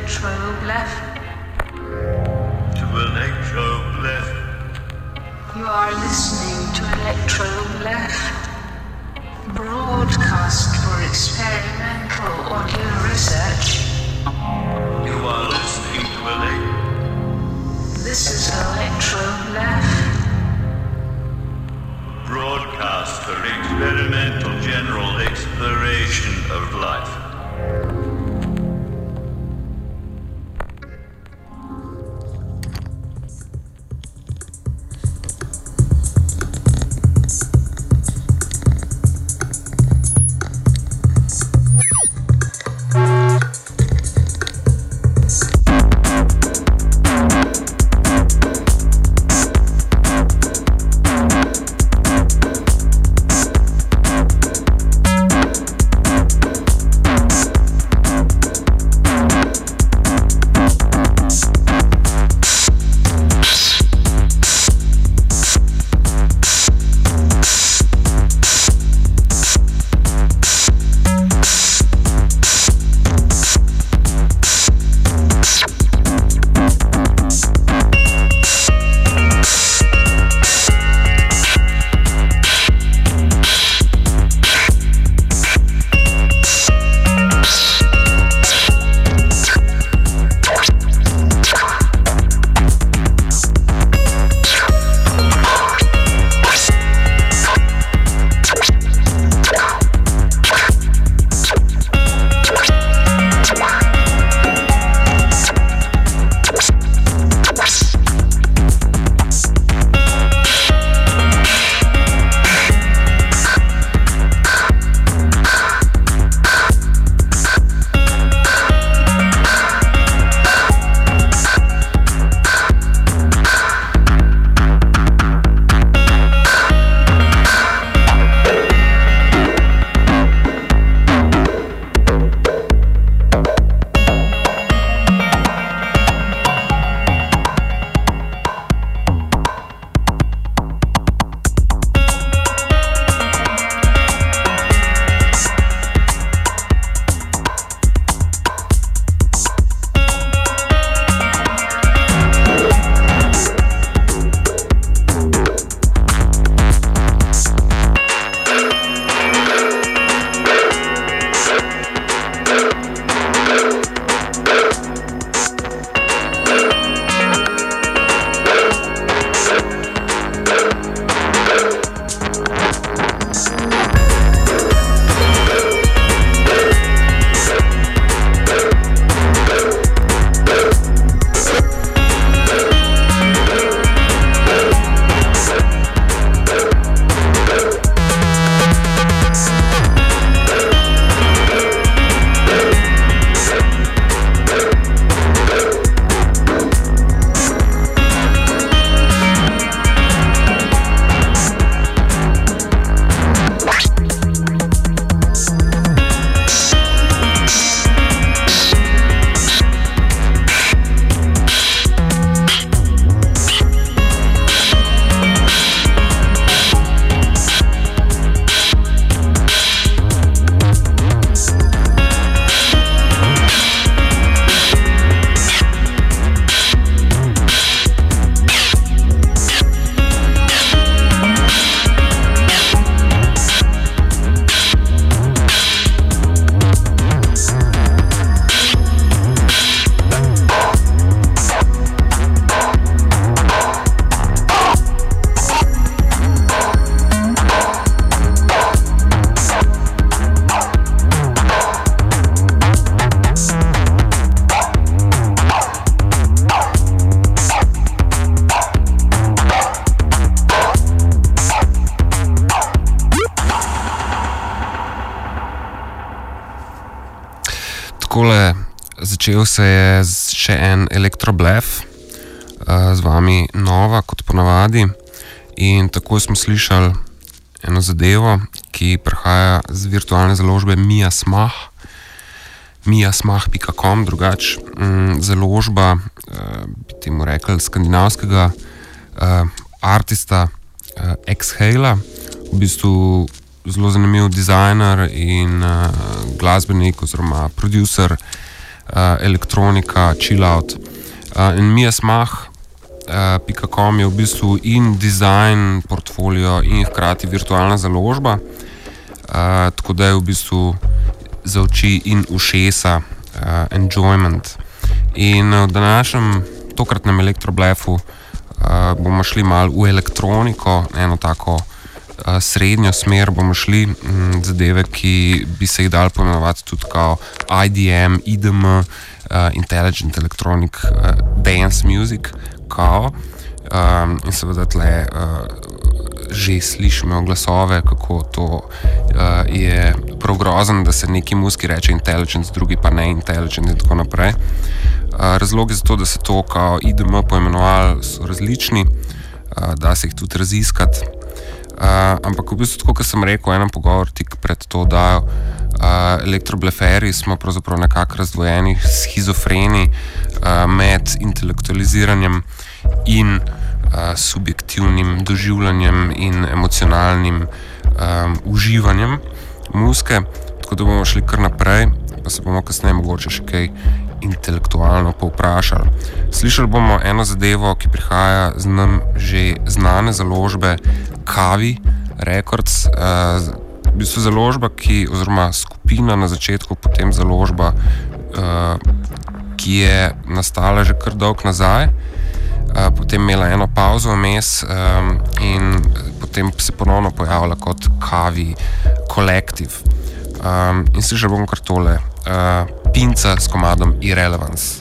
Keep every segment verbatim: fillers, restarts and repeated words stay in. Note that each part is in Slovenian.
Electroblef. To Electroblef. You are listening to Electroblef. Broadcast for experimental audio research. You are listening to Elect. This is Electroblef. Broadcast for experimental general exploration of life. Takole, začel se je še en Electroblef, z vami Nova, kot ponavadi, in tako smo slišali eno zadevo, ki prihaja z virtualne založbe miasmah, miasmah pika com, drugač založba, bi temu rekli, skandinavskega artista Exhala, v bistvu zelo zanimiv dizajner in uh, glasbenik oziroma producer uh, elektronika, chill out. Uh, in miasmah pika com uh, je v bistvu in design portfolio in hkrati virtualna založba, uh, tako da je v bistvu za oči in ušesa uh, enjoyment. In v današnjem tokratnem Elektroblefu uh, bomo šli malo v elektroniko, eno tako uh, srednjo smer bomo šli, m, zadeve, ki bi se jih dal poimenovati tudi kao I D M, I D M, uh, Intelligent Electronic uh, Dance Music, kao. Um, in seveda tle uh, že slišimo glasove, kako to uh, je prav grozno, da se neki muziki reče intelligence, drugi pa ne intelligent in tako naprej. Uh, razlogi za to, da se to kao I D M poimenovali, so različni, uh, da se jih tudi raziskati. Uh, ampak v bistvu, tako kot sem rekel, enem pogovor tik pred to dajo, uh, elektrobleferi smo pravzaprav nekako razdvojeni, schizofreni uh, med intelektualiziranjem in uh, subjektivnim doživljanjem in emocionalnim um, uživanjem muzike, tako da bomo šli kar naprej, pa se bomo kasneje mogoče še kaj intelektualno povprašali. Slišali bomo eno zadevo, ki prihaja z nam že znane založbe Kavi Records, uh, v bistvu založba, ki, oziroma skupina na začetku, potem založba, uh, ki je nastala že kar dolg nazaj, uh, potem imela eno pauzo vmes um, in potem se ponovno pojavila kot Kavi Collective. Um, in slišali bomo kar tole, uh, Pinca s komadom Irrelevance.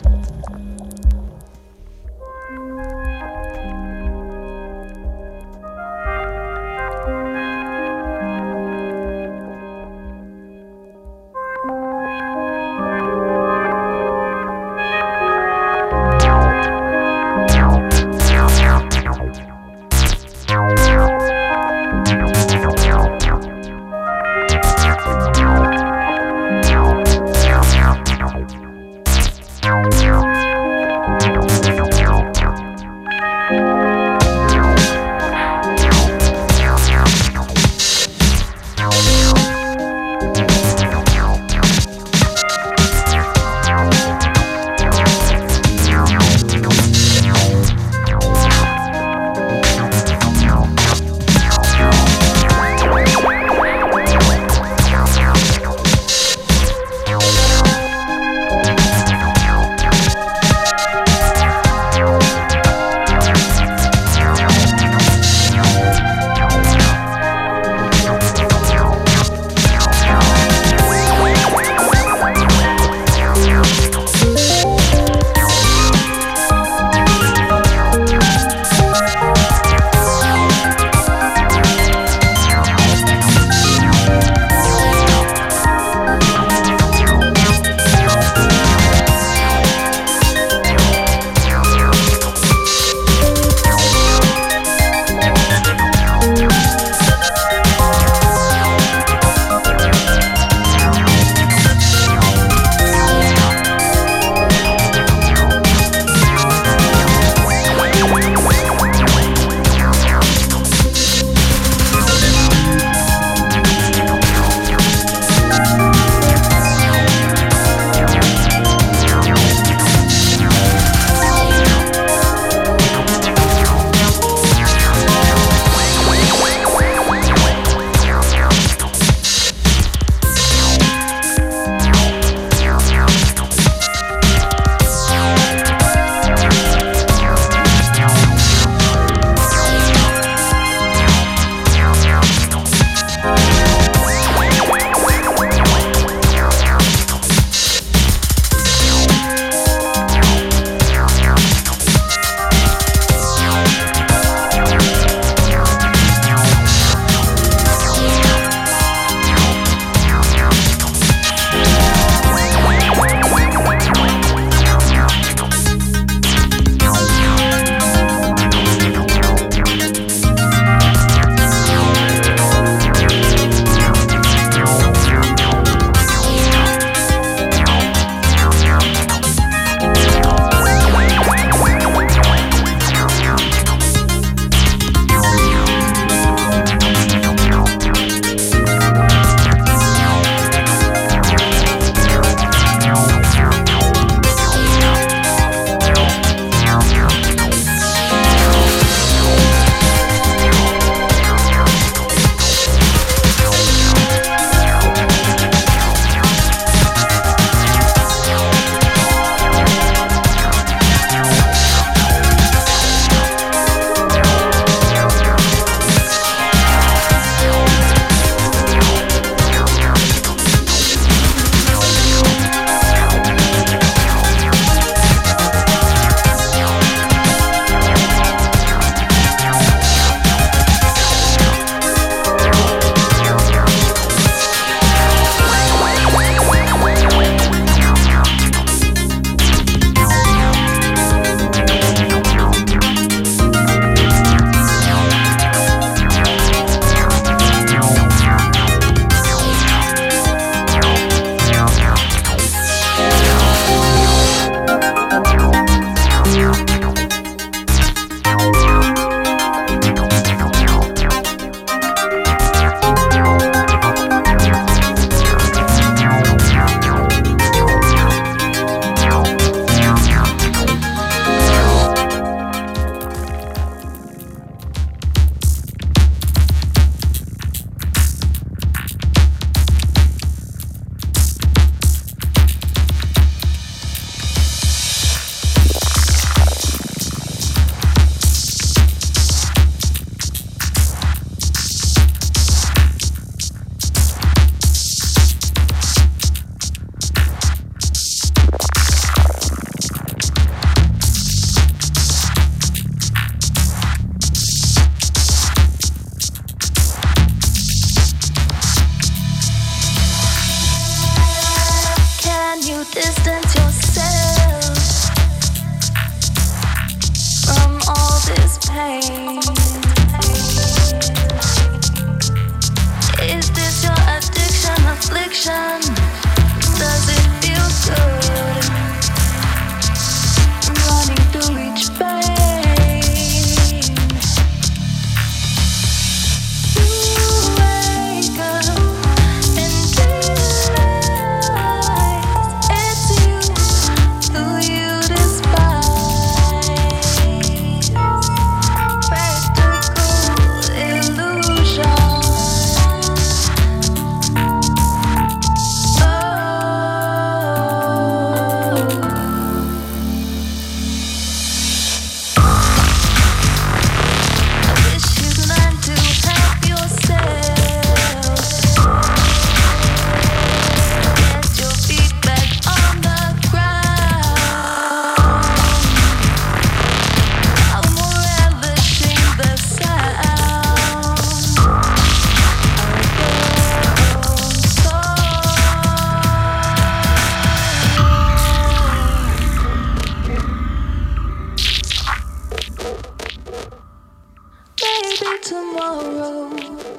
Wow. distance yourself from all this pain? Is this your addiction, affliction? Does it feel good? Running through each vein. You wake up and realize it's you who you despise. Practical illusion. Tomorrow.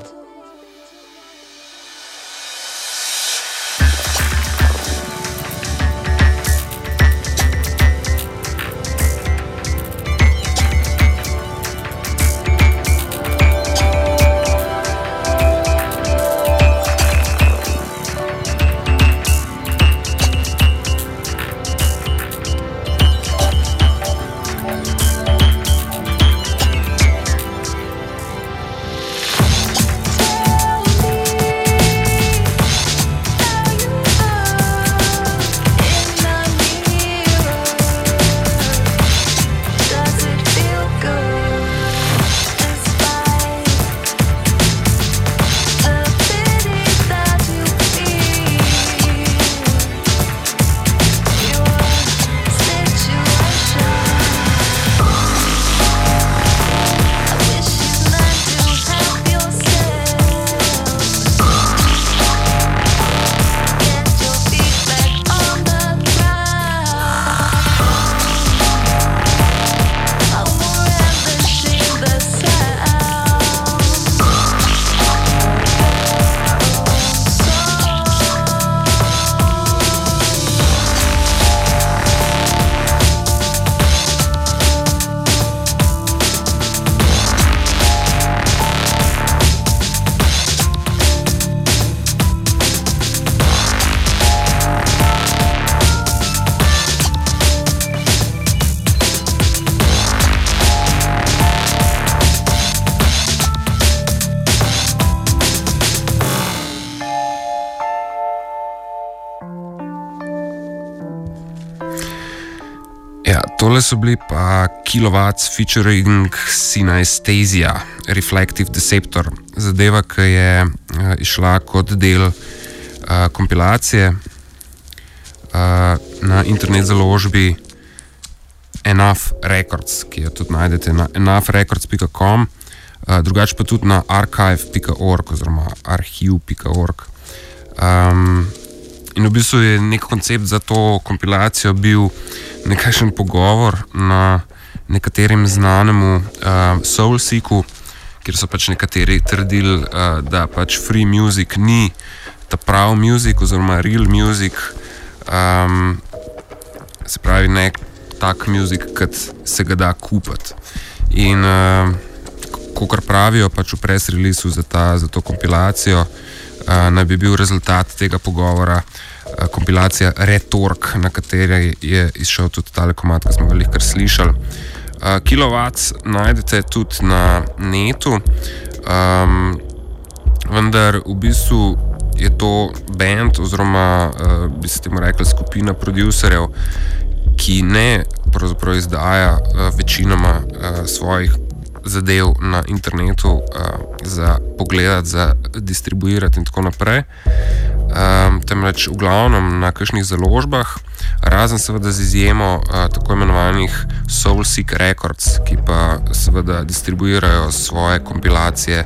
Tole so bili pa Kilowatts featuring Synesthesia, Reflective Deceptor, zadeva, ki je uh, išla kot del uh, kompilacije uh, na internet založbi Enough Records, ki jo tudi najdete na enough records pika com, uh, drugače pa tudi na archive pika org oziroma archive pika org. Um, in v bistvu je nek koncept za to kompilacijo bil nekakšen pogovor na nekaterim znanemu uh, soulseeku, kjer so pač nekateri trdili, uh, da pač free music ni ta prav music oziroma real music, um, se pravi ne tak music, kot se ga da kupiti. In uh, kakor pravijo pač v press releaseu za, ta, za to kompilacijo, uh, naj bi bil rezultat tega pogovora kompilacija Retork, na kateri je izšel tudi tale komad, ki smo ga lahko slišali. Uh, Kilowatts najdete tudi na netu, um, vendar v bistvu je to band oziroma uh, bi se temu rekli skupina producerjev, ki ne pravzaprav izdaja uh, večinoma uh, svojih zadev na internetu uh, za pogledati, za distribuirati in tako naprej. Um, temveč v glavnem na kakšnih založbah, razen seveda z izjemo uh, tako imenovanih Soulseek Records, ki pa seveda distribuirajo svoje kompilacije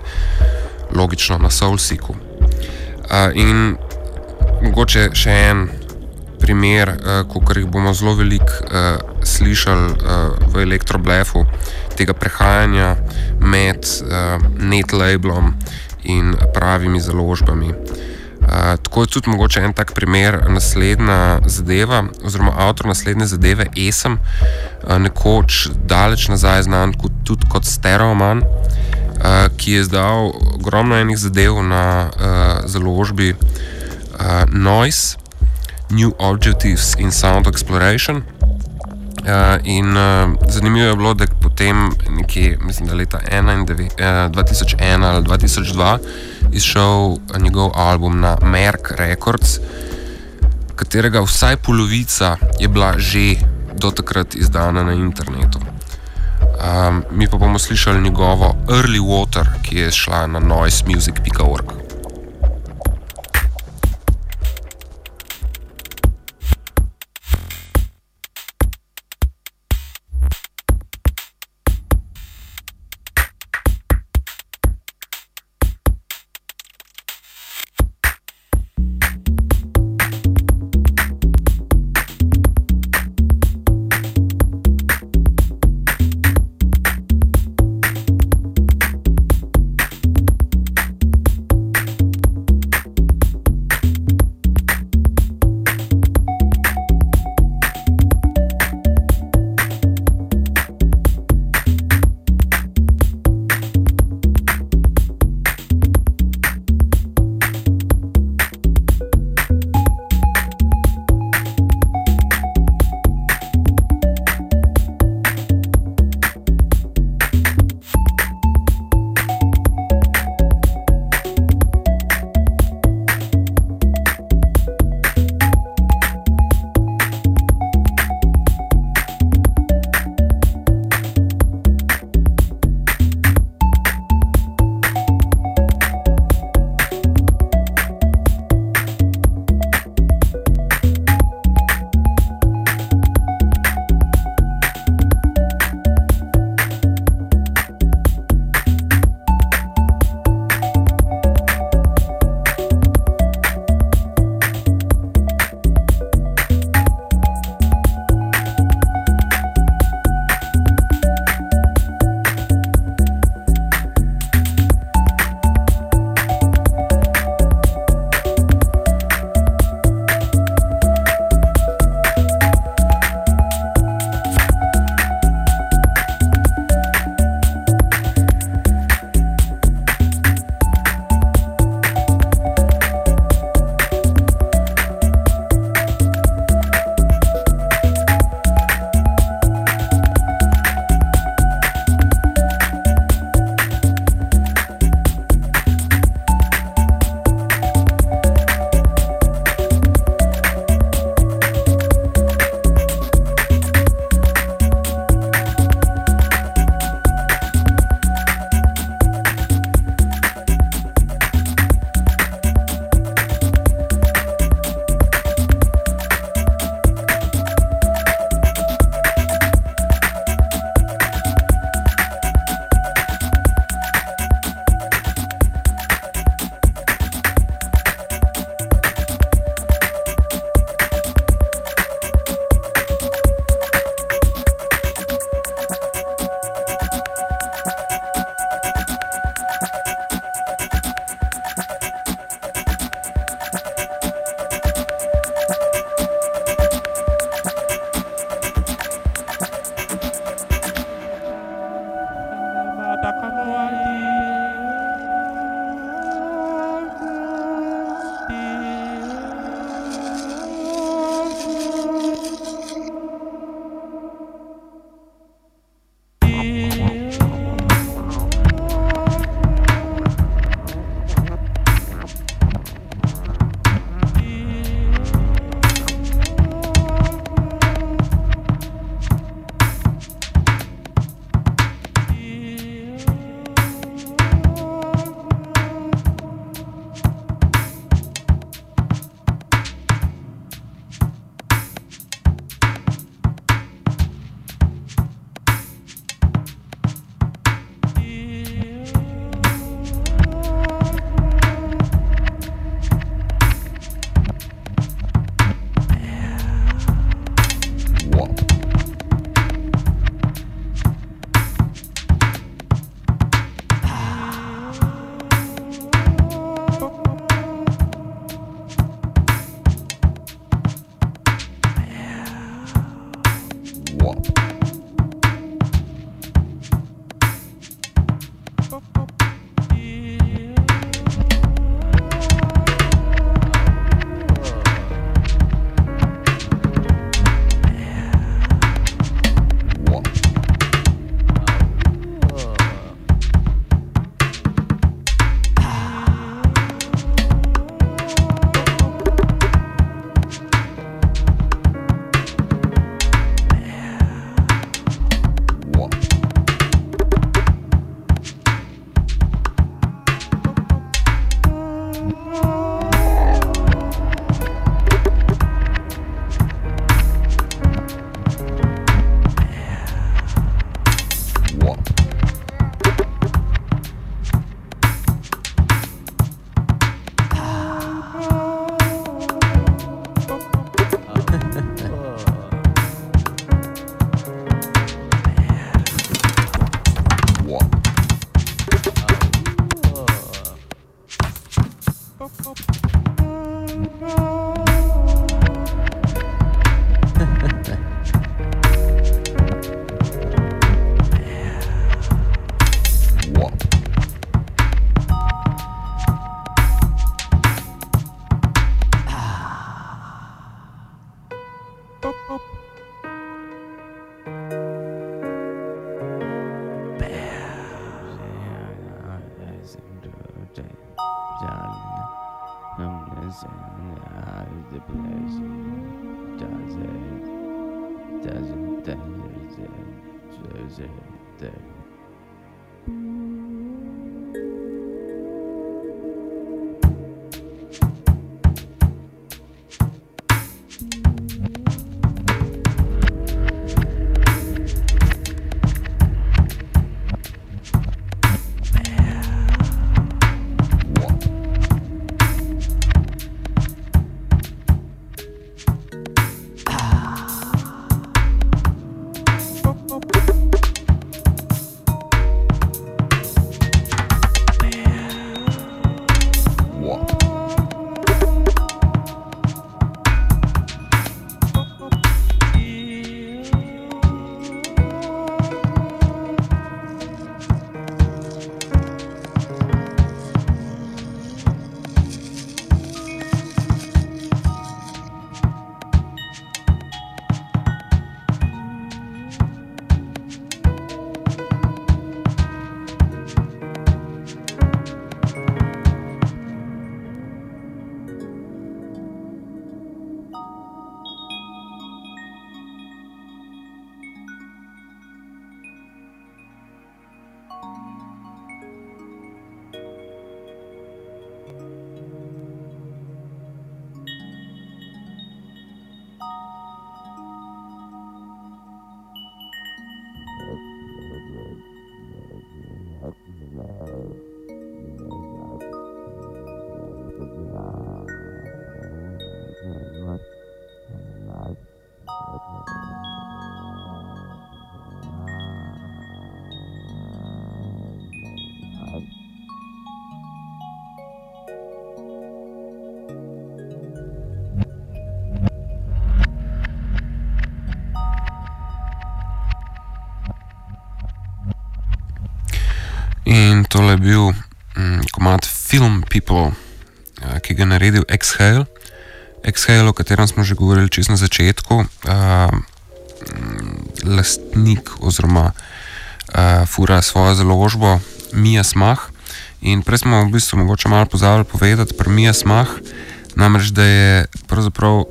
logično na Soulseeku. Uh, in mogoče še en primer, uh, kot jih bomo zelo veliko uh, slišali uh, v elektroblefu, tega prehajanja med uh, netlabelom in pravimi založbami. Uh, tako je tudi mogoče en tak primer, naslednja zadeva, oziroma avtor naslednje zadeve, Esem, uh, nekoč daleč nazaj znan kot, tudi kot Stereoman, uh, ki je izdal ogromno enih zadev na uh, založbi uh, Noise, New Objectives in Sound Exploration. Uh, in uh, zanimivo je bilo, da je potem nekje, mislim, da leta dva tisoč ena ali dva tisoč dva izšel njegov album na Merc Records, katerega vsaj polovica je bila že do takrat izdana na internetu. Um, mi pa bomo slišali njegovo Early Water, ki je šla na noise music dot org. In tole je bil mm, komad Film People, ki ga je naredil Exhale. Exhale, o katerem smo že govorili čisto na začetku, uh, lastnik oziroma uh, fura svojo založbo Mia Smah. In prej smo v bistvu mogoče malo pozabili povedati pri Mia Smah, namreč da je pravzaprav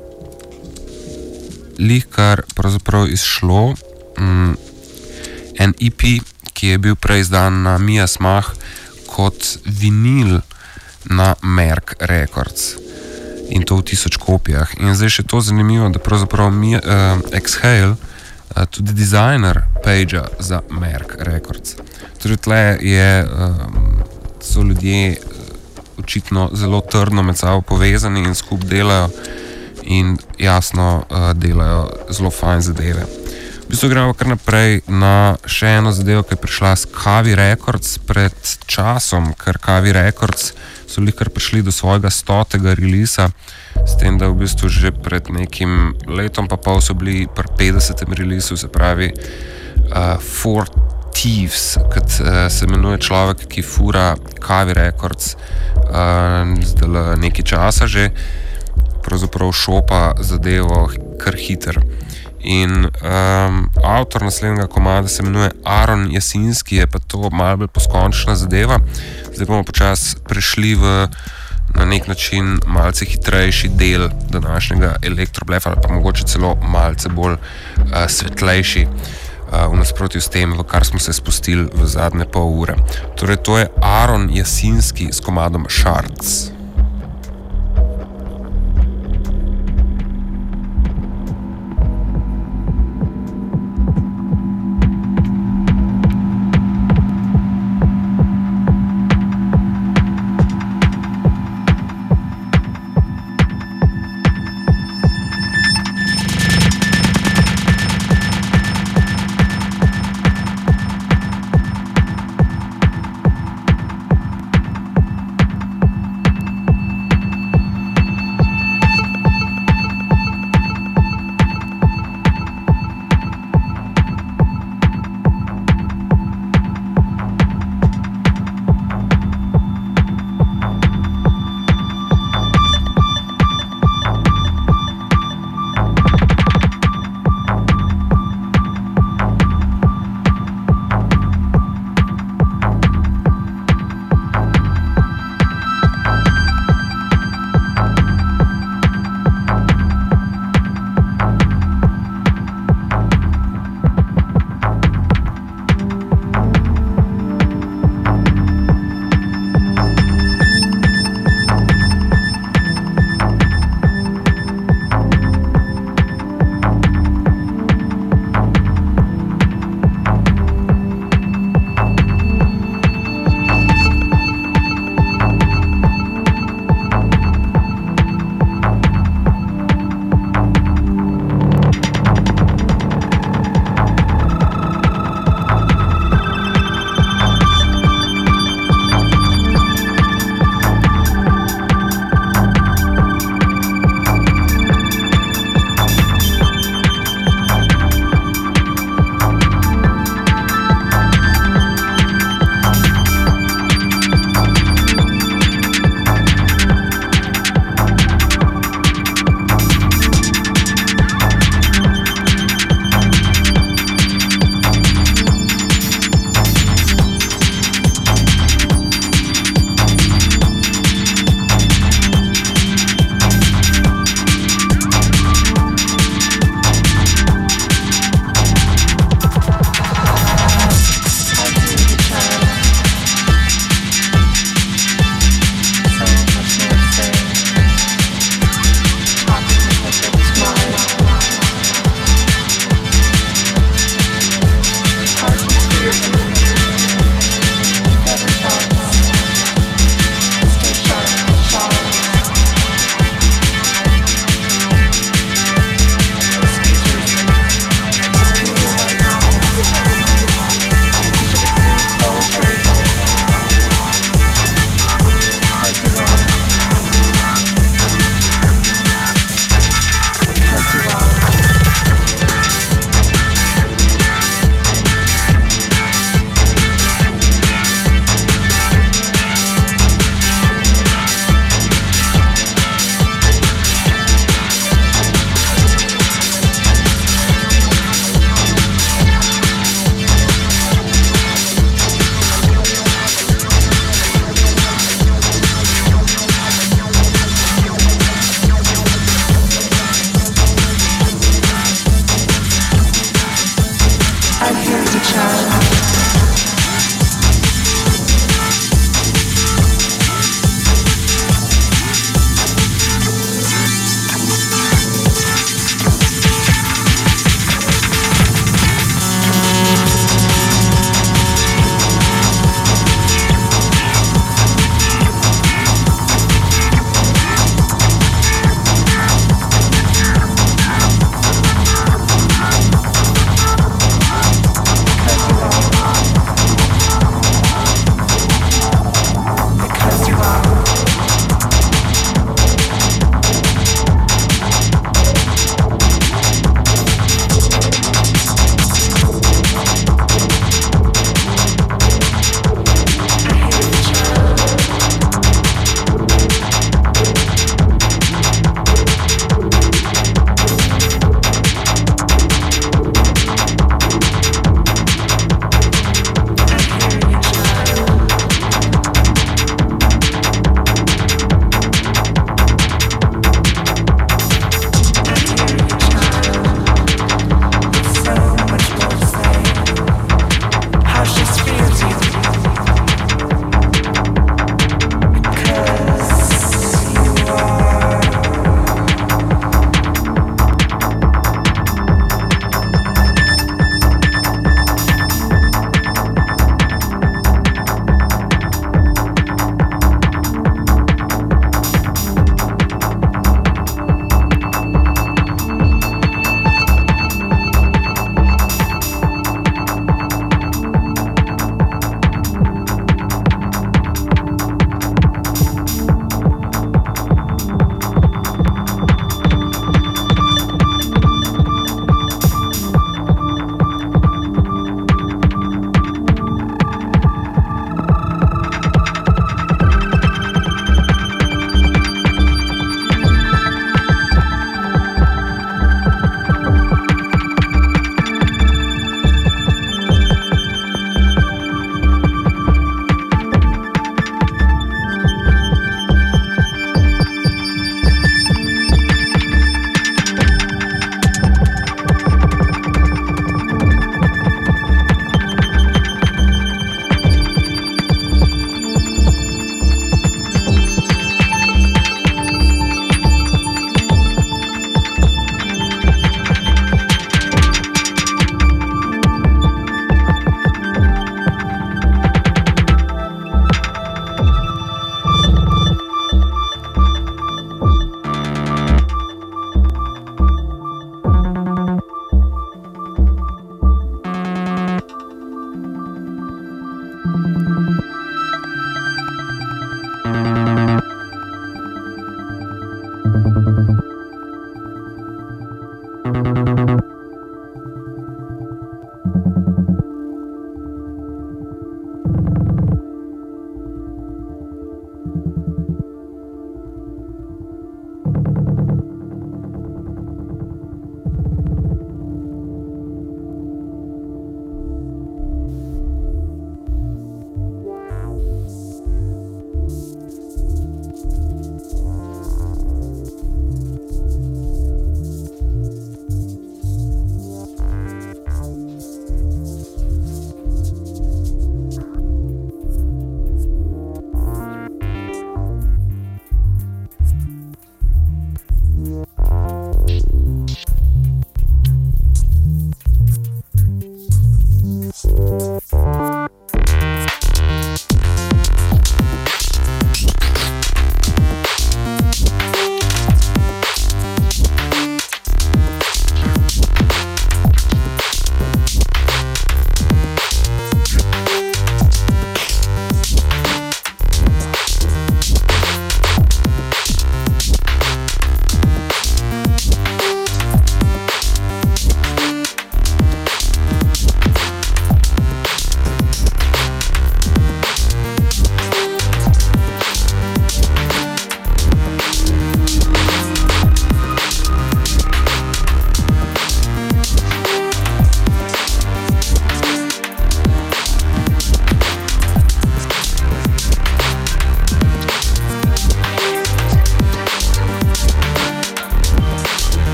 lih kar pravzaprav izšlo um, en E P, ki je bil prej izdan na Mia Smah kot vinil na Merc Records. In to v tisoč kopijah. In zdaj še to zanimivo, da pravzaprav Mia, uh, Exhale, uh, tudi dizajner pagea za Merc Records. Torej tle je, um, so ljudje uh, očitno zelo trdno med sabo povezani in skup delajo in jasno uh, delajo zelo fajn zadeve. V bistvu gremo kar naprej na še eno zadevo, ki je prišla s Kavi Records pred časom, ker Kavi Records so li kar prišli do svojega stotega releasa, s tem, da v bistvu že pred nekim letom pa pol so bili pri petdesetem releasu, se pravi uh, Four Thieves, kot uh, se imenuje človek, ki fura Kavi Records uh, zdaj nekaj časa že, pravzaprav šopa zadevo kar hiter. In um, avtor naslednjega komada se imenuje Aron Jasinski, je pa to malo bolj poskončna zadeva. Zdaj bomo počasi prešli v na nek način malce hitrejši del današnjega elektroblefa, ali pa mogoče celo malce bolj uh, svetlejši uh, v nasprotju s tem, v kar smo se spustili v zadnje pol ure. Torej, to je Aron Jasinski s komadom Shards.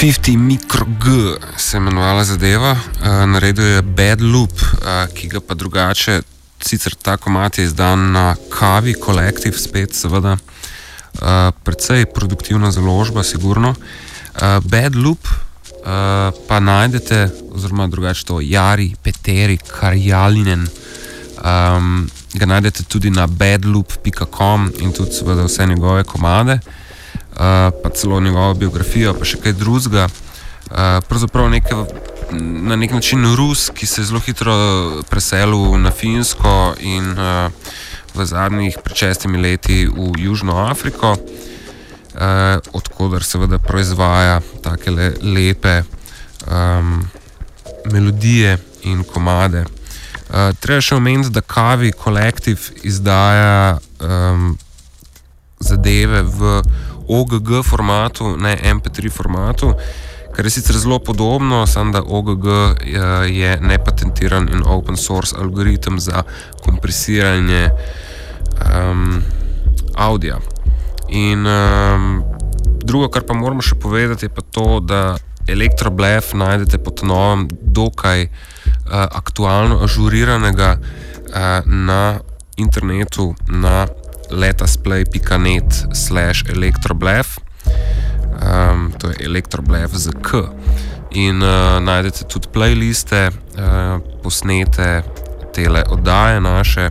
petdeset Micro G se imenovala zadeva, uh, naredil je Bad Loop, uh, ki ga pa drugače, sicer ta komad je izdan na Kavi Collective, spet seveda, uh, precej produktivna založba, sigurno. Uh, Bad Loop uh, pa najdete, oziroma drugače to Jari Peteri Karjalinen, um, ga najdete tudi na badloop pika com in tudi seveda vse njegove komade, uh, pa celo njegovo biografijo, pa še kaj drugega. Uh, pravzaprav neke, na nek način Rus, ki se je zelo hitro preselil na Finsko in uh, v zadnjih pred šestimi leti v Južno Afriko, uh, odkoder seveda proizvaja take le, lepe um, melodije in komade. Uh, treba še omeniti, da Kavi Collective izdaja um, zadeve v O G G formatu, ne M P tri formatu, kar je sicer zelo podobno, samo da O G G uh, je nepatentiran in open source algoritem za kompresiranje um, audija. In um, drugo, kar pa moramo še povedati, je pa to, da Electroblef najdete pod novem dokaj uh, aktualno ažuriranega uh, na internetu na letasplay pika net slash electroblef, um, to je Electroblef z K, in uh, najdete tudi playliste, uh, posnete tele oddaje naše,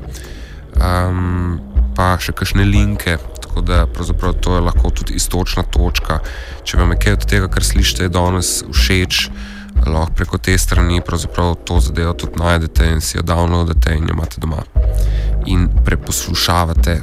um, pa še kakšne linke. Tako da pravzaprav to je lahko tudi istočna točka. Če vam je kaj od tega, kar slišite, je danes všeč, lahko preko te strani pravzaprav to zadevo tudi najdete in si jo downloadate in jo imate doma. In preposlušavate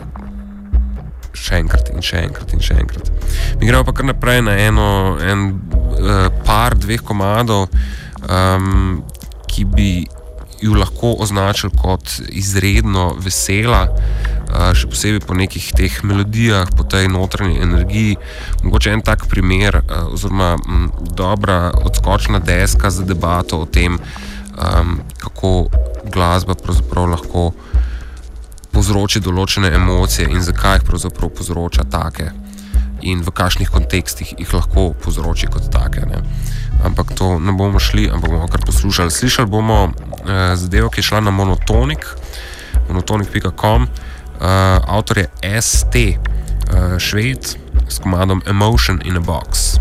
še enkrat in še enkrat in še enkrat. Mi gremo pa kar naprej na eno, en uh, par, dveh komadov, um, ki bi ju lahko označili kot izredno vesela, uh, še posebej po nekih teh melodijah, po tej notranji energiji. Mogoče en tak primer, uh, oziroma m, dobra odskočna deska za debato o tem, um, kako glasba pravzaprav lahko povzroči določene emocije in zakaj jih pravzaprav povzroča take in v kakšnih kontekstih jih lahko povzroči kot take, ne. Ampak to ne bomo šli, ampak bomo kar poslušali. Slišali bomo uh, zadevo, ki je šla na Monotonic, monotonic pika com, uh, avtor je S T, uh, Šved, s komadom Emotion in a Box.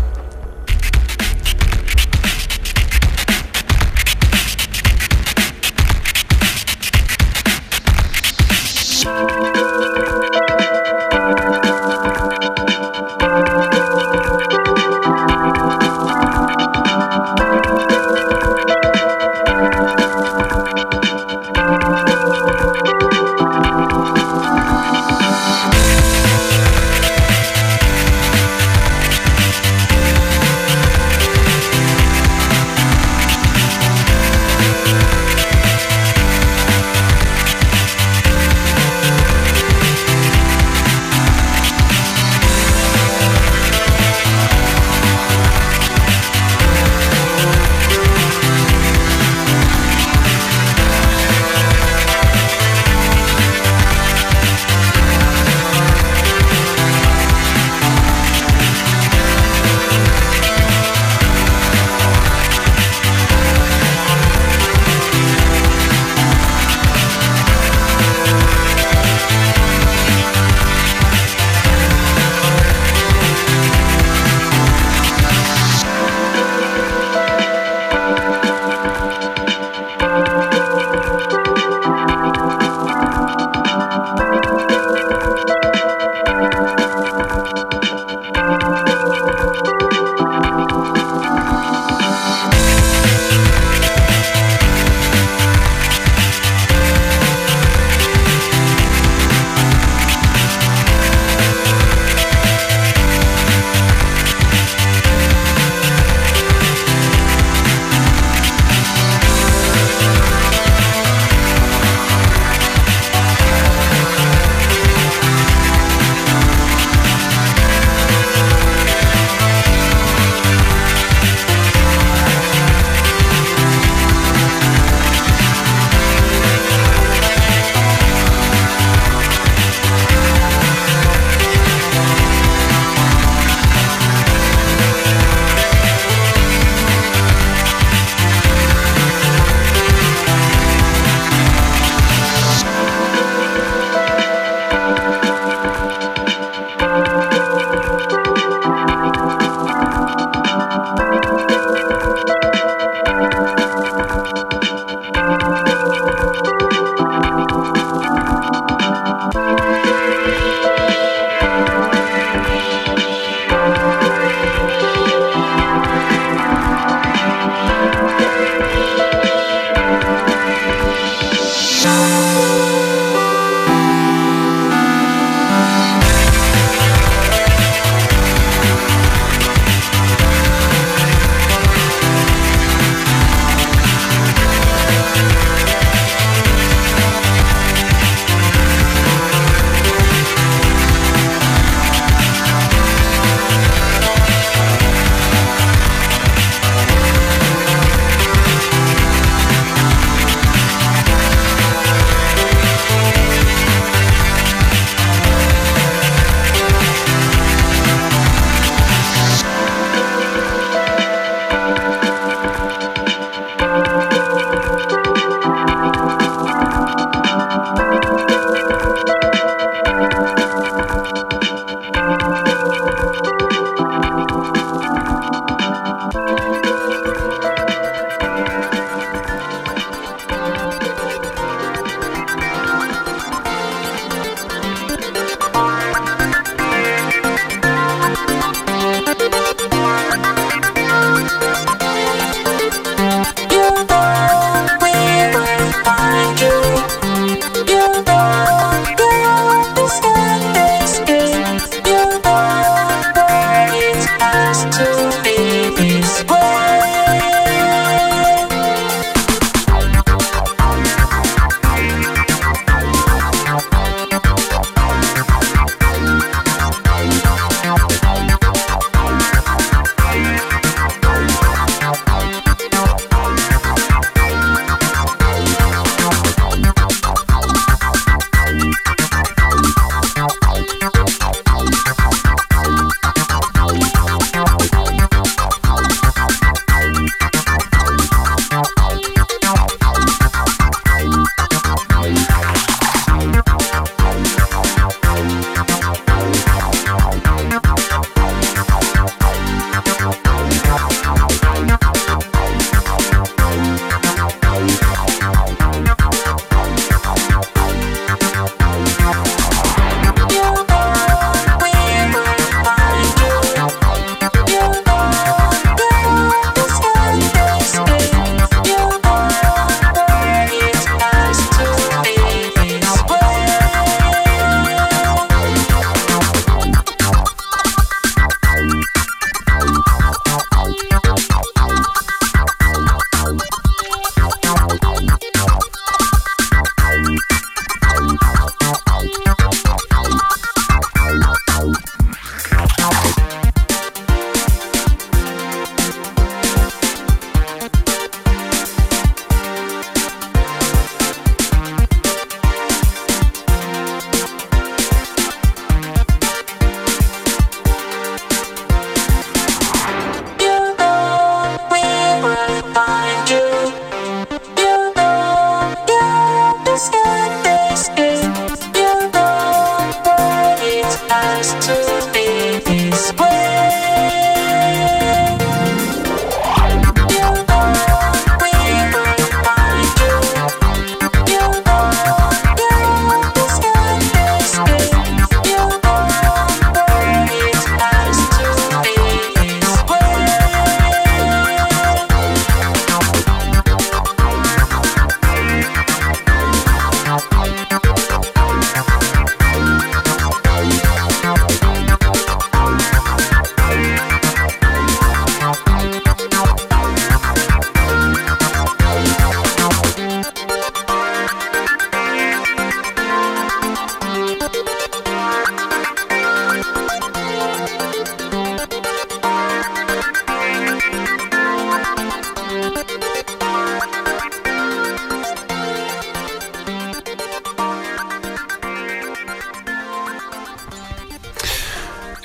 Thank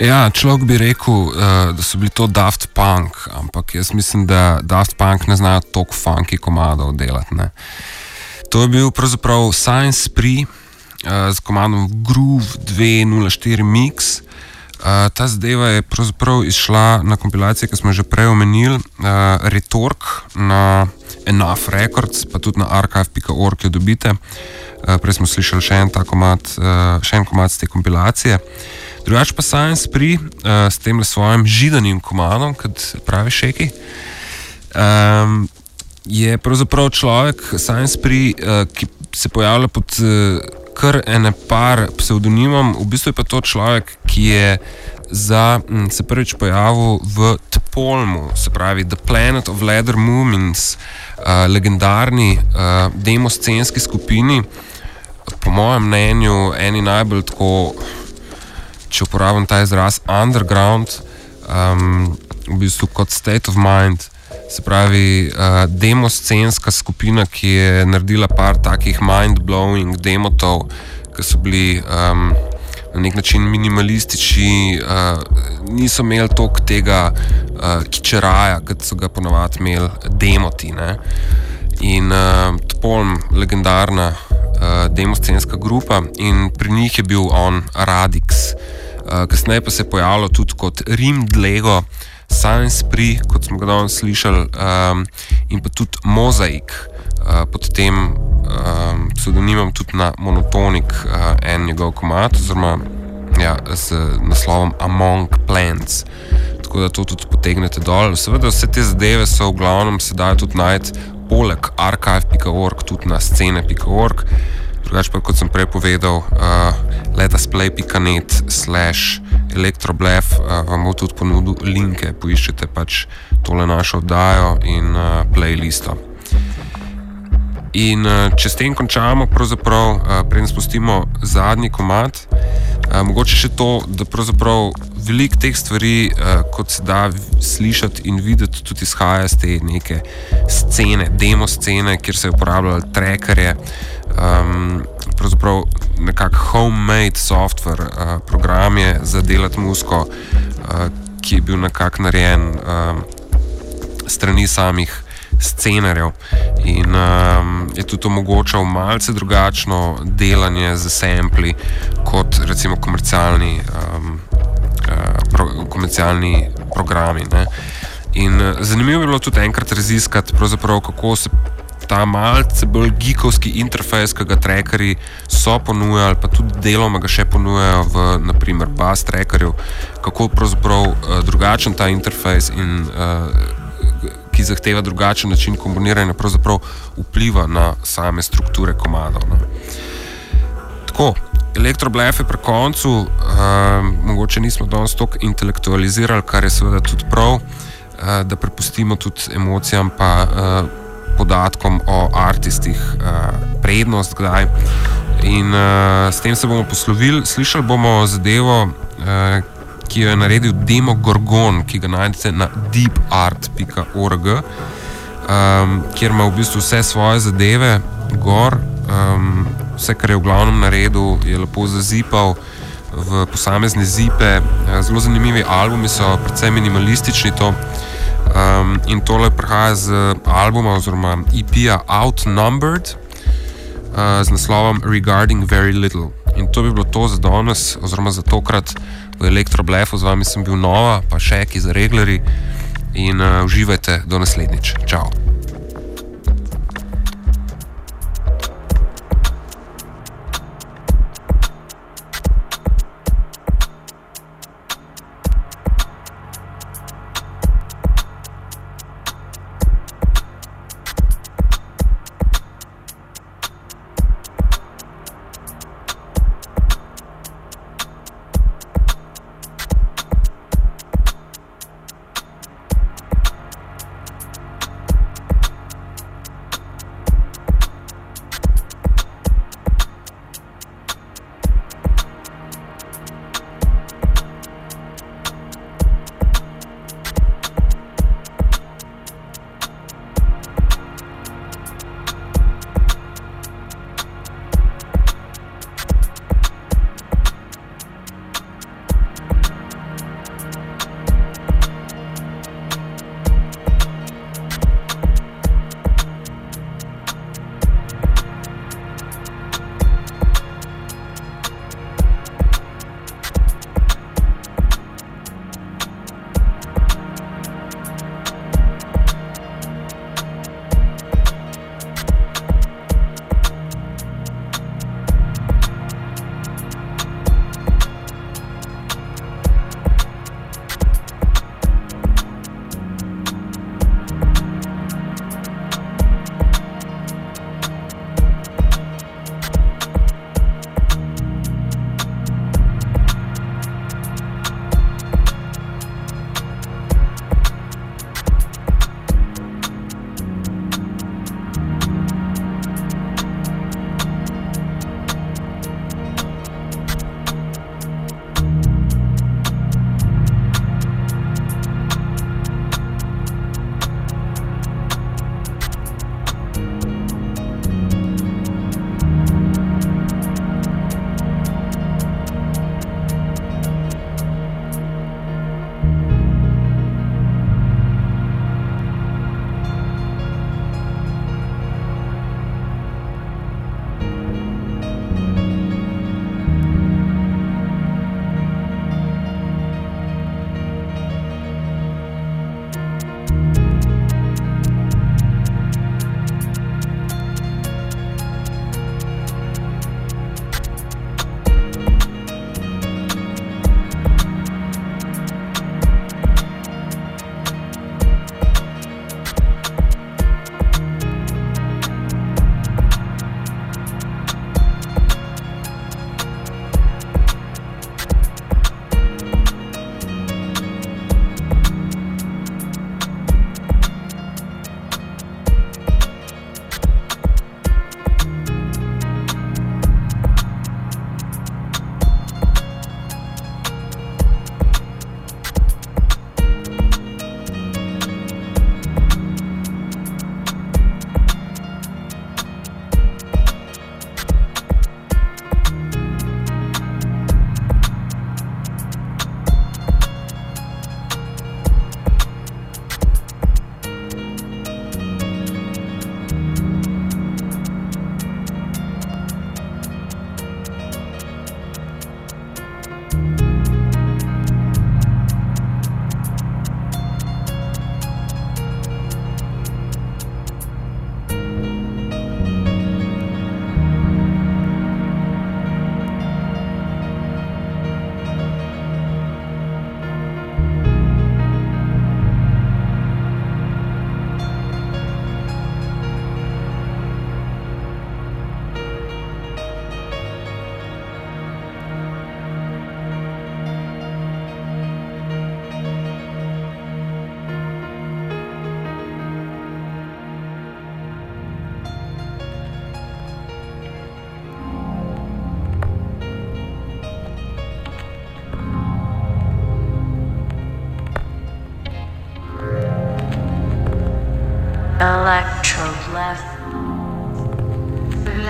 Ja, človek bi rekel, uh, da so bili to Daft Punk, ampak jaz mislim, da Daft Punk ne znajo toliko funky komadov delati. Ne. To je bil pravzaprav Science Spree uh, z komadom Groove dve nula štiri Mix. Uh, ta zadeva je pravzaprav izšla na kompilaciji, ki smo že prej omenili, uh, Retork na Enough Records, pa tudi na archive pika org jo dobite. Uh, prej smo slišali še en ta komad, uh, še en komad z te kompilacije. Drugač pa Science Spree uh, s tem svojim židanim komadom, kot pravi Šeki, um, je pravzaprav človek, Science Spree, uh, ki se pojavlja pod uh, kar ene par pseudonimom. V bistvu je pa to človek, ki je za, m, se prvič pojavil v Tpolmu, se pravi The Planet of Leather Moomins, uh, legendarni uh, demoscenski skupini, po mojem mnenju eni najbolj tako, če uporabim ta izraz, underground, um, v bistvu kot State of Mind, se pravi uh, demoscenska skupina, ki je naredila par takih mind-blowing demotov, ki so bili um, na nek način minimalistični, uh, niso imeli toliko tega uh, kičeraja, kot so ga ponavadi imeli demoti. Ne? In uh, Tpolm, legendarna uh, demoscenska grupa, in pri njih je bil on Radix. Uh, kasneje pa se je pojavilo tudi kot Rim Dlego, Science Spree, kot smo ga danes slišali, um, in pa tudi Mozaik, uh, pod tem um, pseudonimom tudi na Monotonik, uh, en njegov komad, oziroma ja, z naslovom Among Plants. Tako da to tudi potegnete dol. Seveda vse te zadeve so v glavnem se dajo tudi najti poleg archive pika org, tudi na scene pika org. Drugač pa, kot sem prej povedal, uh, letasplay pika net slash elektroblef uh, vam bo tudi ponudil linke, poiščete pač tole našo oddajo in uh, playlisto. In uh, če s tem končamo, pravzaprav, uh, preden spustimo zadnji komad, uh, mogoče še to, da pravzaprav veliko teh stvari, uh, kot se da slišati in videti, tudi izhaja z te neke scene, demo scene, kjer se je uporabljali trackerje, um, pravzaprav nekak homemade software, uh, program je za delati muziko, uh, ki je bil nekak narejen uh, strani samih scenarjev in um, je tudi omogočal malce drugačno delanje z sampli kot recimo komercialni, um, uh, pro, komercialni programi. Ne? In uh, zanimivo je bilo tudi enkrat raziskati, pravzaprav kako se ta malce bolj geekovski interfejs, ki ga trackerji so ponujali, pa tudi deloma ga še ponujajo v naprimer bass trackerju, kako pravzaprav uh, drugačen ta interfejs in uh, ki zahteva drugačen način kombiniranja, pravzaprav vpliva na same strukture komadov. Ne. Tako, Elektroblef je pri koncu, uh, mogoče nismo danes toliko intelektualizirali, kar je seveda tudi prav, uh, da prepustimo tudi emocijam pa uh, podatkom o artistih uh, prednost kdaj. In uh, s tem se bomo poslovili. Slišali bomo zadevo, uh, ki jo je naredil Demo Gorgon, ki ga najdete na deep art pika org, um, kjer ima v bistvu vse svoje zadeve gor. Um, vse, kar je v glavnem naredil, je lepo zazipal v posamezne zipe. Zelo zanimivi albumi so, predvsem minimalistični to. Um, in tole prihaja z albuma oziroma E P-ja Outnumbered uh, z naslovom Regarding Very Little. In to bi bilo to za danes, oziroma za tokrat v Elektroblefu. Z vami sem bil Nova, pa Šeki za Reglerji in uh, uživajte do naslednjič. Čau.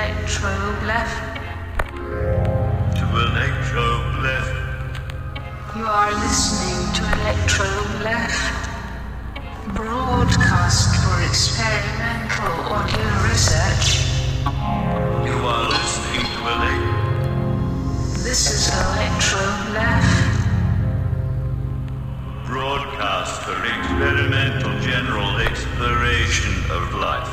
Electro-Left. To Electro-Left. You are listening to Electro-Left. Broadcast for experimental audio research. You are listening to Elect. This is Electro-Left. Broadcast for experimental general exploration of life.